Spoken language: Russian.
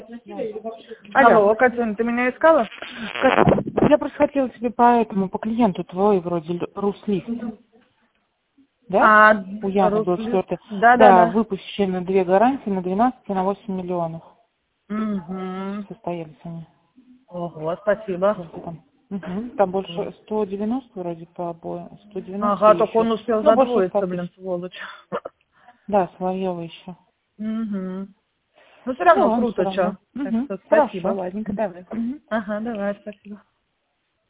Алло. Алло, Катюнь, ты меня искала? Я просто хотела тебе по клиенту твой, вроде Руслифт. Да? У Яны был что-то. Да, выпущены 2 гарантии на 12 и на 8 миллионов. Угу. Состоялись они. Ого, спасибо. Там больше 190 вроде по обоим. 190 Ага, еще. только он успел задвоиться, блин, сволочь. Да, Соловьева еще. Угу. Ну, все равно круто, что. Так что Хорошо, спасибо. ладненько, давай. Ага, давай, спасибо.